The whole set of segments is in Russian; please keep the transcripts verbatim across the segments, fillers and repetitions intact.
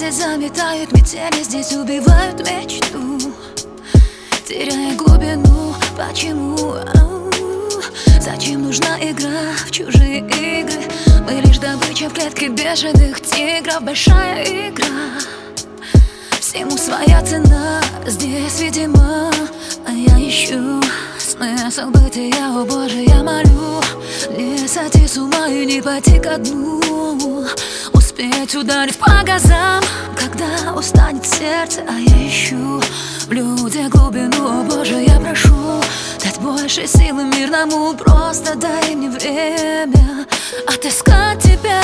здесь заметают метели, здесь убивают мечту, теряя глубину. Почему? Ау, зачем нужна игра в чужие игры? Мы лишь добыча в клетке бешеных тигров. Большая игра, всему своя цена здесь, видимо. А я ищу смысл бытия, о боже, я молю не сойти с ума и не пойти ко дну. Успеть ударить по газам, когда устанет сердце. А я ищу в людях глубину, о боже, я прошу дать больше силы мирному. Просто дай мне время отыскать тебя.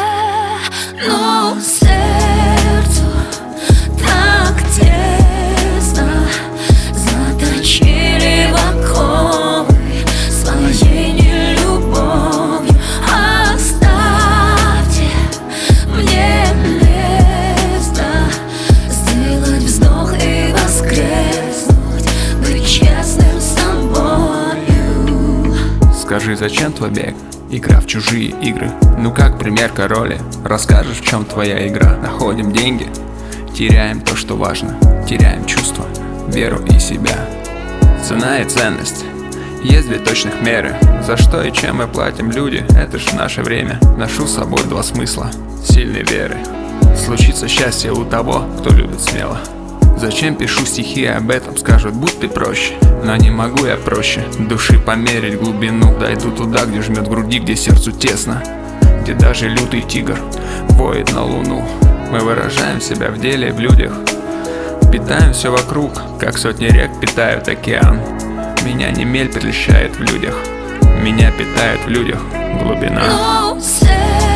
Но сердцу так тесно заточили в оковы своей нелюбовью. Оставьте мне место сделать вздох и воскреснуть, быть честным с тобою. Скажи, зачем твой бег? Игра в чужие игры. Ну как примерка роли. Расскажешь, в чем твоя игра? Находим деньги, теряем то, что важно. Теряем чувства, веру и себя. Цена и ценность. Есть две точных меры. За что и чем мы платим, люди? Это ж наше время. Ношу с собой два смысла сильной веры. Случится счастье у того, кто любит смело. Зачем пишу стихи об этом? Скажут, будь ты проще. Но не могу я проще души померить глубину. Дойду туда, где жмет в груди, где сердцу тесно, где даже лютый тигр воет на луну. Мы выражаем себя в деле, в людях, питаем все вокруг, как сотни рек питают океан. Меня не мель прельщает в людях, меня питает в людях глубина. No,